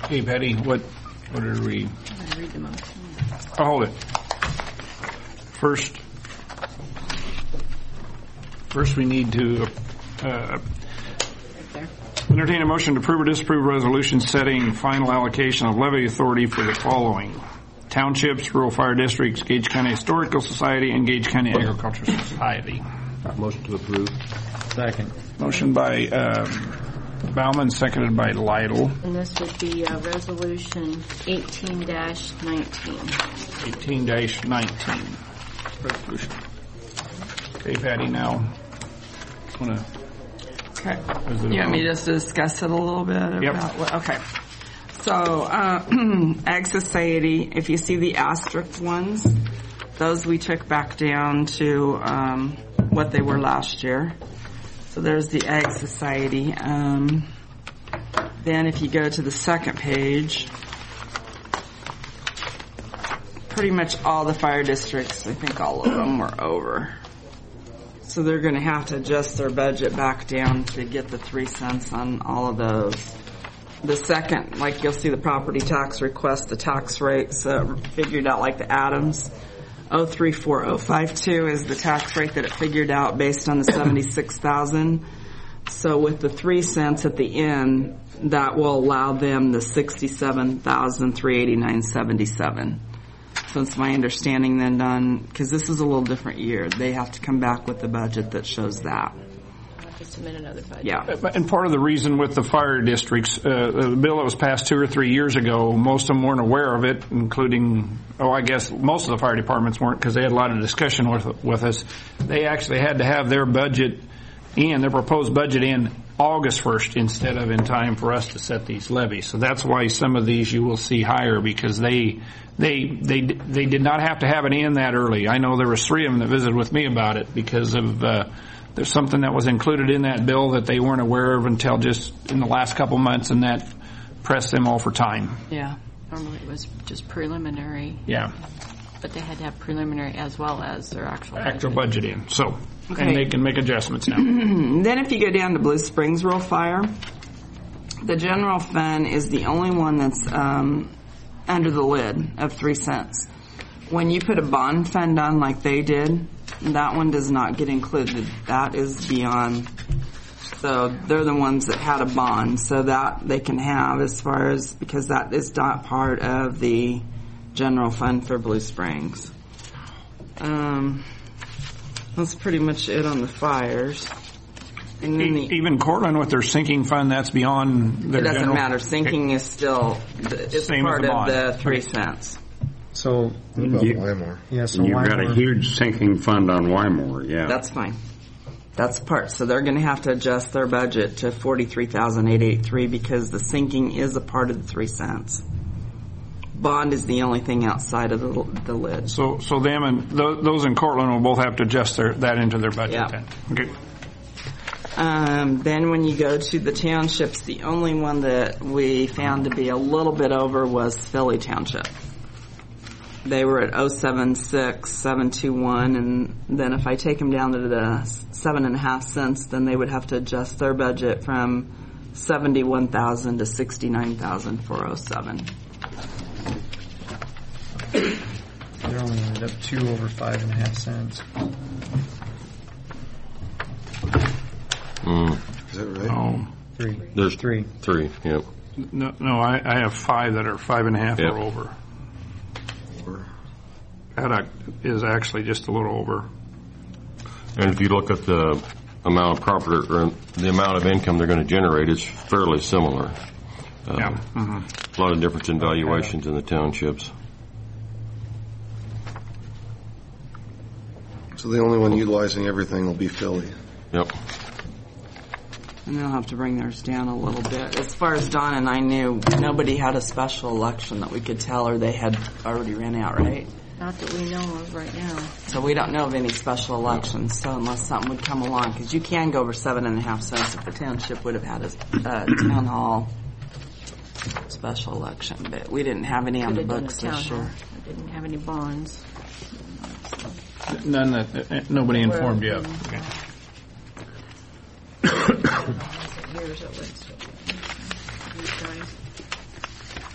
Okay, Patty, what did we? I read the motion. Oh, hold it. First we need to entertain a motion to approve or disapprove a resolution setting final allocation of levy authority for the following: townships, rural fire districts, Gage County Historical Society, and Gage County Agricultural Society. Motion to approve. Second. Motion by Bauman, seconded by Lytle. And this would be Resolution 18-19. 18-19 resolution. Okay, Patty, now want to... Okay. You want me to just discuss it a little bit? Yep. Okay. So, Ag Society, if you see the asterisk ones, those we took back down to what they were last year. So there's the Ag Society. Then if you go to the second page, pretty much all the fire districts, I think all of them were over. So they're going to have to adjust their budget back down to get the 3 cents on all of those. The second, like you'll see the property tax request, the tax rates figured out like the Adams. 034052 is the tax rate that it figured out based on the 76,000. So with the 3 cents at the end, that will allow them the 67,389.77. So it's my understanding then, Don, because this is a little different year, they have to come back with the budget that shows that. I'll have to submit another budget. Yeah. And part of the reason with the fire districts, the bill that was passed 2 or 3 years ago, most of them weren't aware of it, including, I guess most of the fire departments weren't because they had a lot of discussion with us. They actually had to have their budget in, their proposed budget in August 1st instead of in time for us to set these levies. So that's why some of these you will see higher because they did not have to have it in that early. I know there was 3 of them that visited with me about it because of there's something that was included in that bill that they weren't aware of until just in the last couple months, and that pressed them all for time. Yeah. Normally it was just preliminary. Yeah. But they had to have preliminary as well as their actual budget in. So, Okay. and they can make adjustments now. Then if you go down to Blue Springs Rural Fire, the general fund is the only one that's under the lid of 3 cents. When you put a bond fund on like they did, that one does not get included. That is beyond. So they're the ones that had a bond, so that they can have as far as, because that is not part of the general fund for Blue Springs. That's pretty much it on the fires. And then Even Cortland with their sinking fund, that's beyond their it doesn't general. matter. Sinking is still it's Same part as the of bond. the 3 cents. So, yeah, so You've got a Wymore- huge sinking fund on Wymore, yeah. That's fine. That's part. So they're going to have to adjust their budget to $43,883 because the sinking is a part of the 3 cents. Bond is the only thing outside of the lid. So them and those in Cortland will both have to adjust that into their budget Yeah. then. Okay. Then when you go to the townships, the only one that we found to be a little bit over was Philly Township. They were at 0.76721, and then if I take them down to the 7.5 cents, then they would have to adjust their budget from 71,000 to 69,407. They only ended up 2 over 5.5 cents. Is that right? Oh, 3. There's 3. 3, yep. no, I have 5 that are 5.5 Yep. or over. Paddock is actually just a little over. And if you look at the amount of property or the amount of income they're going to generate, it's fairly similar. Yeah. Mm-hmm. A lot of difference in valuations in the townships. So the only one utilizing everything will be Philly. Yep. And they'll have to bring theirs down a little bit. As far as Don and I knew, nobody had a special election that we could tell, or they had already ran out, right? Not that we know of right now. So we don't know of any special elections. So unless something would come along, because you can go over 7.5 cents if the township would have had a town hall special election, but we didn't have any on the Could have done books a town this year. hall. I didn't have any bonds. None that nobody informed you of. Okay. Here's at least. These guys.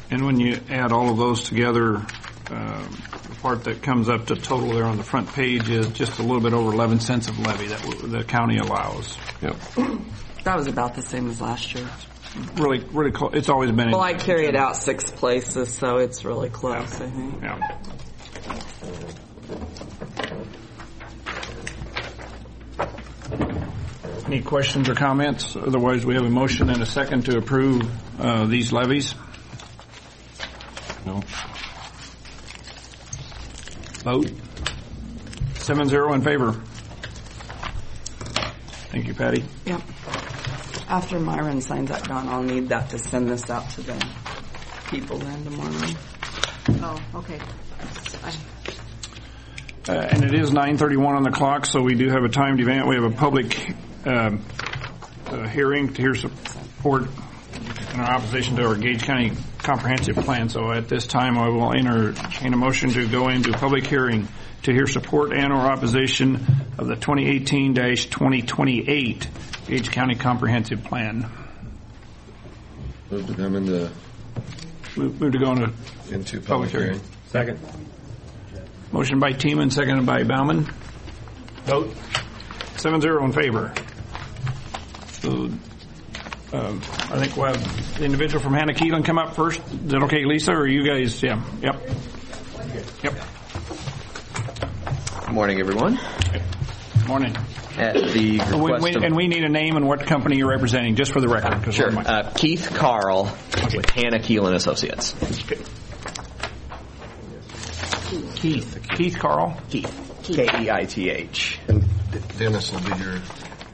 And when you add all of those together, the part that comes up to total there on the front page is just a little bit over 11 cents of levy that the county allows. Yep. That was about the same as last year. Really, really close. It's always been. Well, I carry it out 6 places, so it's really close, I think. Yeah. Any questions or comments? Otherwise, we have a motion and a second to approve these levies. No. Vote. 7-0 in favor. Thank you, Patty. Yep. After Myron signs that, Don, I'll need that to send this out to the people then tomorrow. Oh, okay. And it is 9:31 on the clock, so we do have a timed event. We have a public hearing to hear support in our opposition to our Gage County Comprehensive Plan. So at this time, I will entertain a motion to go into public hearing to hear support and or opposition of the 2018-2028 Gage County Comprehensive Plan. Move to come into Move to go into public hearing. Second. Motion by Teeman, seconded by Bauman. Vote. 7-0 in favor. So, I think we'll have the individual from Hannah Keelan come up first. Is that okay, Lisa, or you guys? Yeah. Yep. Yep. Good morning, everyone. Morning. At the request and we need a name and what company you're representing, just for the record. Sure. Keith Carl with Hannah Keelan Associates. Keith Carl? Keith. Keith. And Dennis will be your...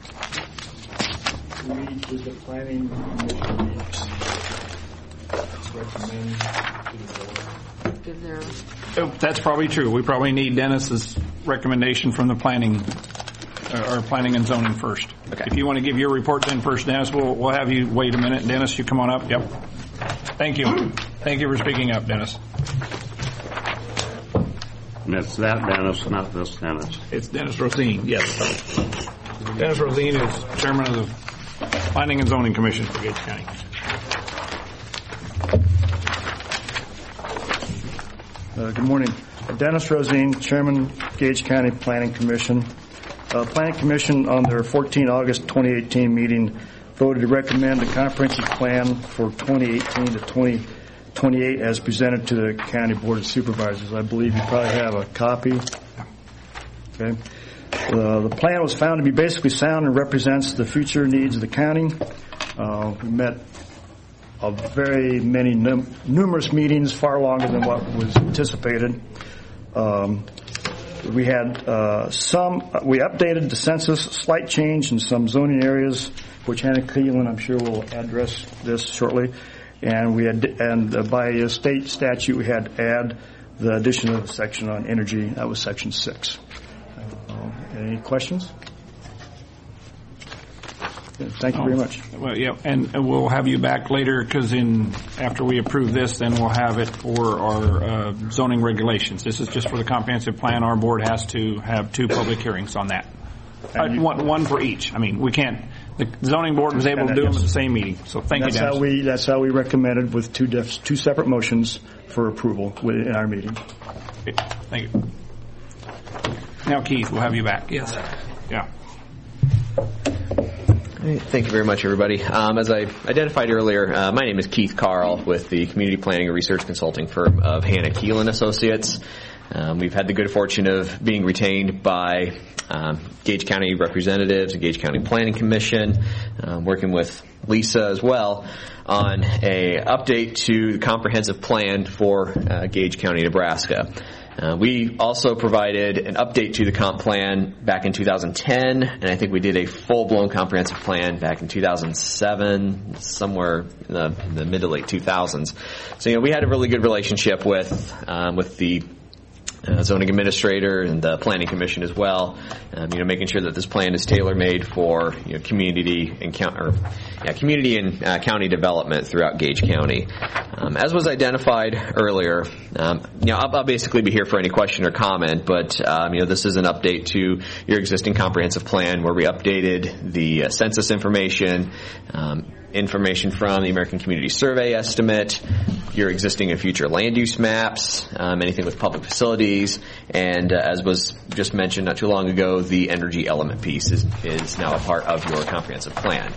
With the planning commission recommend to the board. That's probably true. We probably need Dennis's recommendation from the planning or planning and zoning first. Okay. If you want to give your report then first, Dennis, we'll have you wait a minute. Dennis, you come on up. Yep. Thank you. Thank you for speaking up, Dennis. And it's that Dennis, not this Dennis. It's Dennis Rosine, yes. Dennis Rosine is chairman of the Planning and Zoning Commission for Gage County. Good morning. Dennis Rosine, Chairman, Gage County Planning Commission. Planning Commission on their 14 August 2018 meeting voted to recommend a comprehensive plan for 2018 to 2028 as presented to the County Board of Supervisors. I believe you probably have a copy. Okay. The plan was found to be basically sound and represents the future needs of the county. We met very many numerous meetings, far longer than what was anticipated. We had we updated the census, slight change in some zoning areas, which Hannah Keelan, I'm sure, will address this shortly. And by state statute, we had to add the addition of a section on energy. That was section 6. Any questions? Thank you very much. Well, yeah, and we'll have you back later because after we approve this, then we'll have it for our zoning regulations. This is just for the comprehensive plan. Our board has to have 2 public hearings on that. One for each. I mean, we can't. The zoning board was able to do them at the same meeting. So thank you, Dennis. That's how we recommended with 2 separate motions for approval in our meeting. Okay, thank you. Now, Keith, we'll have you back. Yes. Yeah. Thank you very much, everybody. As I identified earlier, my name is Keith Carl with the Community Planning and Research Consulting firm of Hannah Keelan Associates. We've had the good fortune of being retained by Gage County representatives and Gage County Planning Commission, working with Lisa as well on a update to the comprehensive plan for Gage County, Nebraska. We also provided an update to the comp plan back in 2010, and I think we did a full-blown comprehensive plan back in 2007, somewhere in the mid to late 2000s. So, we had a really good relationship with the zoning administrator and the planning commission as well. Making sure that this plan is tailor-made for community and county development throughout Gage County. As was identified earlier, I'll basically be here for any question or comment. But this is an update to your existing comprehensive plan where we updated the census information. Information from the American Community Survey estimate, your existing and future land use maps, anything with public facilities, and as was just mentioned not too long ago, the energy element piece is now a part of your comprehensive plan.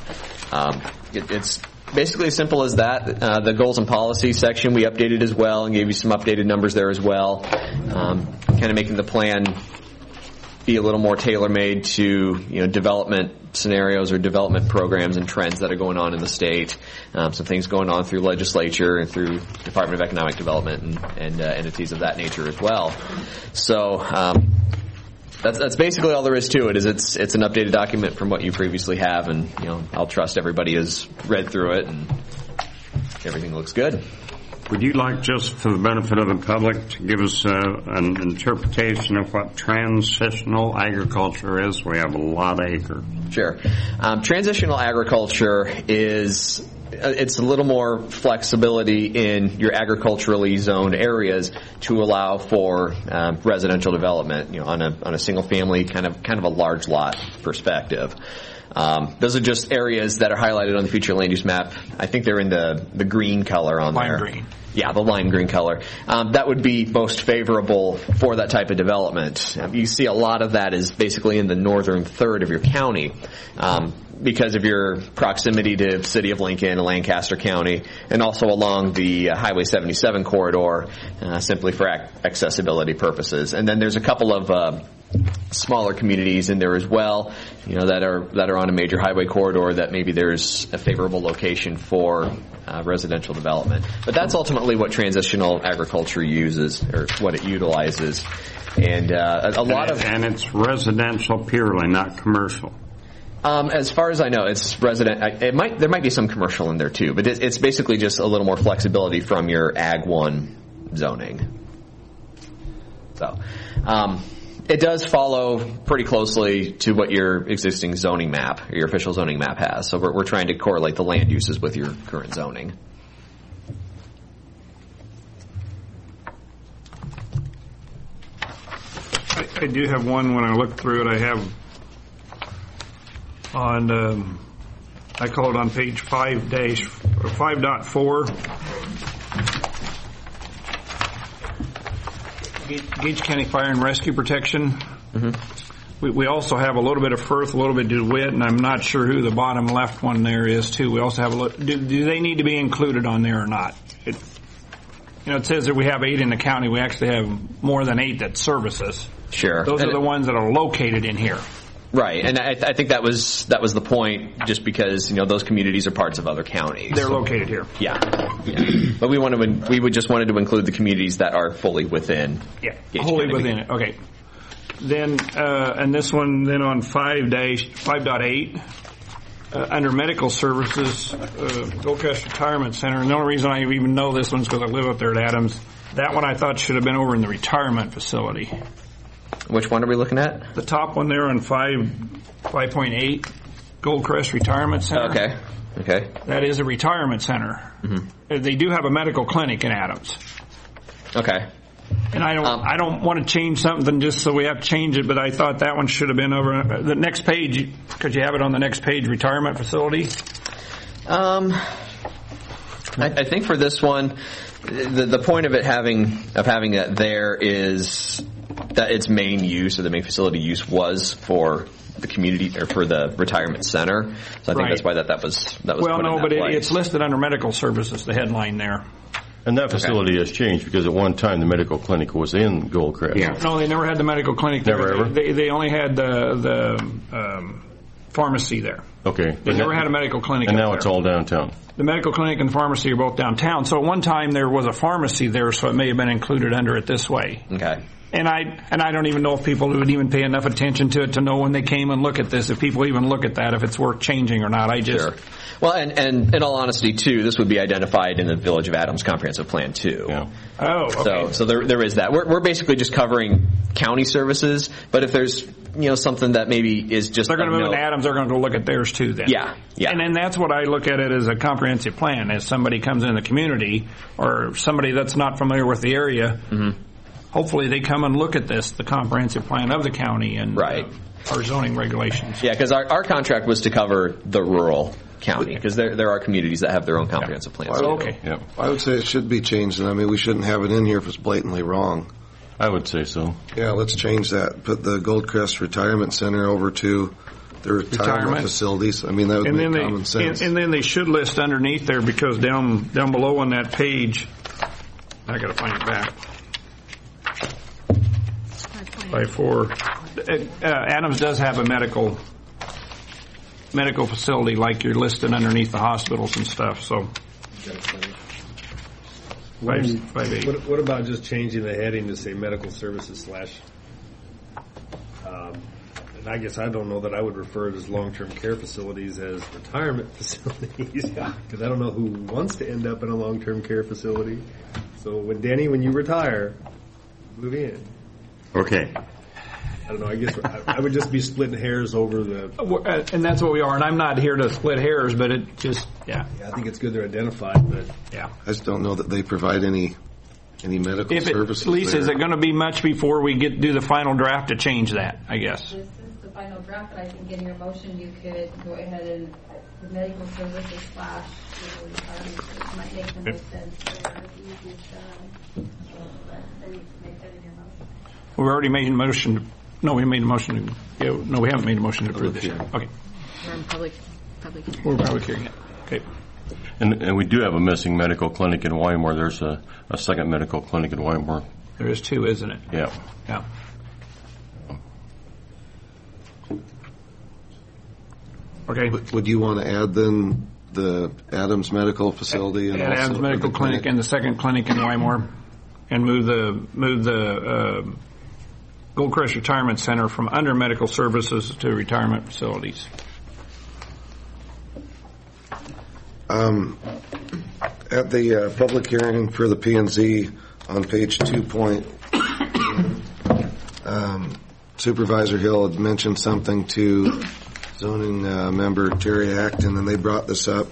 It's basically as simple as that. The goals and policies section we updated as well and gave you some updated numbers there as well, kind of making the plan be a little more tailor-made to development scenarios or development programs and trends that are going on in the state. Some things going on through legislature and through Department of Economic Development and entities of that nature as well. So that's basically all there is to it. Is it's an updated document from what you previously have, and I'll trust everybody has read through it and everything looks good. Would you like, just for the benefit of the public, to give us an interpretation of what transitional agriculture is? We have a lot of acres. Sure. Transitional agriculture it's a little more flexibility in your agriculturally zoned areas to allow for residential development, on a single family kind of a large lot perspective. Those are just areas that are highlighted on the future land use map. I think they're in the green color on there. Lime green. Yeah, the lime green color. That would be most favorable for that type of development. You see a lot of that is basically in the northern third of your county. Because of your proximity to the city of Lincoln and Lancaster County, and also along the Highway 77 corridor, simply for accessibility purposes. And then there's a couple of smaller communities in there as well, that are on a major highway corridor that maybe there's a favorable location for residential development. But that's ultimately what transitional agriculture uses, or what it utilizes. And and it's residential purely, not commercial. As far as I know, it's resident. There might be some commercial in there too, but it's basically just a little more flexibility from your Ag 1 zoning. So, it does follow pretty closely to what your existing zoning map, or your official zoning map has. So we're trying to correlate the land uses with your current zoning. I do have one. When I look through it, I have on, I call it on page 5.4, Gage County Fire and Rescue Protection. Mm-hmm. We also have a little bit of Firth, a little bit of DeWitt, and I'm not sure who the bottom left one there is too. We also have do they need to be included on there or not? It says that we have 8 in the county. We actually have more than 8 that service us. Sure. Those are the ones that are located in here. Right, and I think that was the point, just because those communities are parts of other counties. They're located here. Yeah. But we just wanted to include the communities that are fully within. Yeah, wholly within it. Okay. Then and this one then on 5.8 under medical services, Goldcrest Retirement Center. And the only reason I even know this one is because I live up there at Adams. That one I thought should have been over in the retirement facility. Which one are we looking at? The top one there on 5.8, Goldcrest Retirement Center. Okay. That is a retirement center. Mm-hmm. They do have a medical clinic in Adams. Okay. And I don't want to change something just so we have to change it, but I thought that one should have been over the next page, because you have it on the next page, retirement facility. I think for this one, the point of it having that there is that its main use, or the main facility use, was for the community, or for the retirement center. So I think that's why that was well, put no, in that but place. It's listed under medical services, the headline there. And that facility has changed, because at one time the medical clinic was in Goldcrest. Yeah. No, they never had the medical clinic there. Never ever? They only had the pharmacy there. Okay. They never had a medical clinic. And now there. it's all downtown. The medical clinic and pharmacy are both downtown. So at one time there was a pharmacy there, so it may have been included under it this way. Okay. And I don't even know if people would even pay enough attention to it to know when they came and look at this, if people even look at that, if it's worth changing or not. Sure. Well, and in all honesty, too, this would be identified in the Village of Adams Comprehensive Plan, too. Yeah. Oh, okay. So there is that. We're basically just covering county services, but if there's, something that maybe is just... They're going to move to Adams, they're going to look at theirs, too, then. Yeah. And then that's what I look at it as a comprehensive plan. As somebody comes in the community, or somebody that's not familiar with the area, hopefully they come and look at this, the comprehensive plan of the county and our zoning regulations. Yeah, because our contract was to cover the rural county, because there are communities that have their own comprehensive plans. Well, okay. Yeah. I would say it should be changed, and I mean, we shouldn't have it in here if it's blatantly wrong. I would say so. Yeah, let's change that. Put the Goldcrest Retirement Center over to the retirement facilities. I mean, that would make common sense. And then they should list underneath there, because down below on that page, I got to find it back. 5.4. Adams does have a medical facility, like you're listed underneath the hospitals and stuff. So 5.8. What about just changing the heading to say medical services / and I guess I don't know that I would refer it as long-term care facilities as retirement facilities, because I don't know who wants to end up in a long-term care facility. So when you retire, move in. Okay. I don't know. I guess I would just be splitting hairs over the... And that's what we are. And I'm not here to split hairs, but it just, Yeah, I think it's good they're identified, but... Yeah. I just don't know that they provide any medical services. Lisa, is it going to be much before we do the final draft to change that, I guess? This is the final draft, but I think in your motion you could go ahead and the medical services / retirement might make the most sense there. Then you can make that in your motion. We've already made a motion. We made a motion to. No, we haven't made a motion to approve this yet. Okay. We're in public hearing. We're public hearing it. Okay. And we do have a missing medical clinic in Wymore. There's a second medical clinic in Wymore. There is two, isn't it? Yeah. Yeah. Okay. Would you want to add then the Adams Medical Facility and also Adams Medical Clinic and the second clinic in Wymore, and move the Goldcrest Retirement Center from under medical services to retirement facilities? At the public hearing for the P&Z on page 2. Supervisor Hill had mentioned something to zoning member Terry Acton, and they brought this up.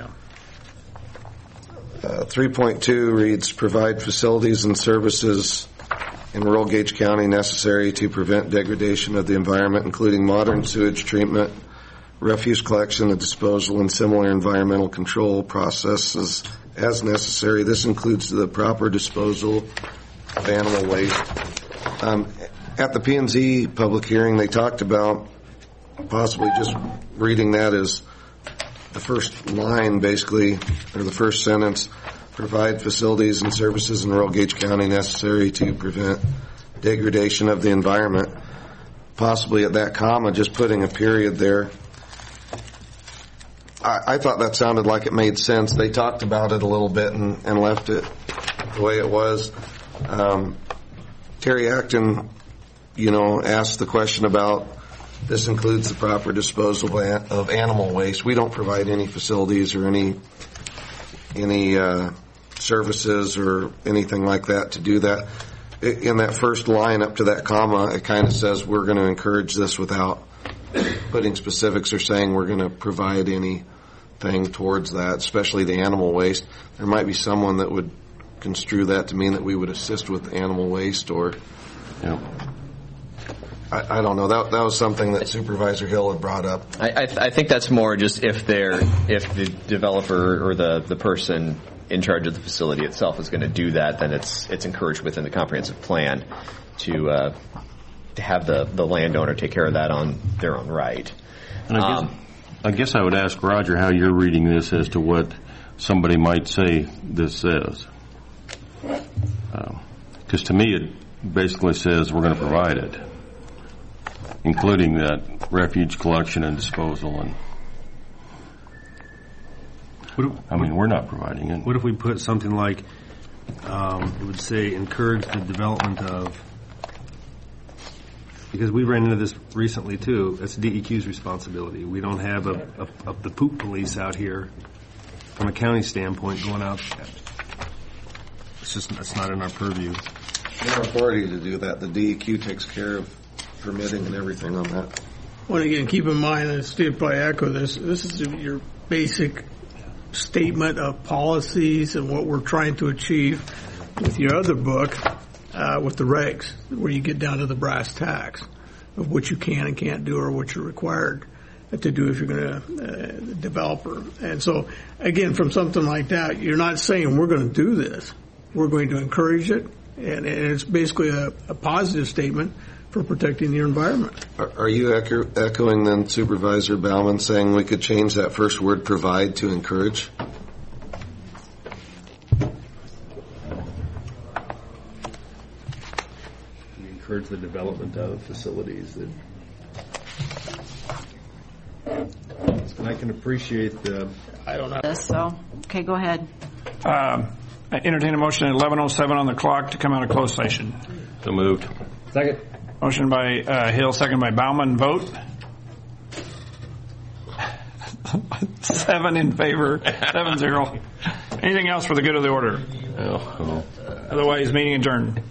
3.2 reads, provide facilities and services in rural Gage County necessary to prevent degradation of the environment, including modern sewage treatment, refuse collection and disposal, and similar environmental control processes as necessary. This includes the proper disposal of animal waste. At the P&Z public hearing, they talked about possibly just reading that as the first line, basically, or the first sentence, provide facilities and services in rural Gage County necessary to prevent degradation of the environment. Possibly at that comma, just putting a period there. I thought that sounded like it made sense. They talked about it a little bit and left it the way it was. Terry Acton, asked the question about this includes the proper disposal of animal waste. We don't provide any facilities or any services or anything like that to do that. In that first line up to that comma, it kind of says we're going to encourage this without putting specifics or saying we're going to provide anything towards that, especially the animal waste. There might be someone that would construe that to mean that we would assist with animal waste or... I don't know. That was something that Supervisor Hill had brought up. I think that's more just if the developer or the person in charge of the facility itself is going to do that, then it's encouraged within the comprehensive plan to have the landowner take care of that on their own right. And I guess I would ask Roger how you're reading this as to what somebody might say this says. Because to me it basically says we're going to provide it, including that refuge collection and disposal. And we're not providing it. What if we put something like, it would say encourage the development of because we ran into this recently too. It's DEQ's responsibility. We don't have the poop police out here from a county standpoint going out. It's not in our purview. Our authority to do that. The DEQ takes care of permitting and everything on that. Well, again, keep in mind, and Steve probably echo this, this is your basic statement of policies and what we're trying to achieve with your other book, with the regs, where you get down to the brass tacks of what you can and can't do or what you're required to do if you're going to develop. And so, again, from something like that, you're not saying we're going to do this. We're going to encourage it, and it's basically a positive statement for protecting the environment. Are you echoing then Supervisor Bauman saying we could change that first word provide to encourage? We encourage the development of facilities. And I can appreciate the... I don't know. So, okay, go ahead. I entertain a motion at 11:07 on the clock to come out of closed session. So moved. Second. Motion by Hill, second by Bauman. Vote. 7 in favor, 7-0. Anything else for the good of the order? Oh. Otherwise, meeting adjourned.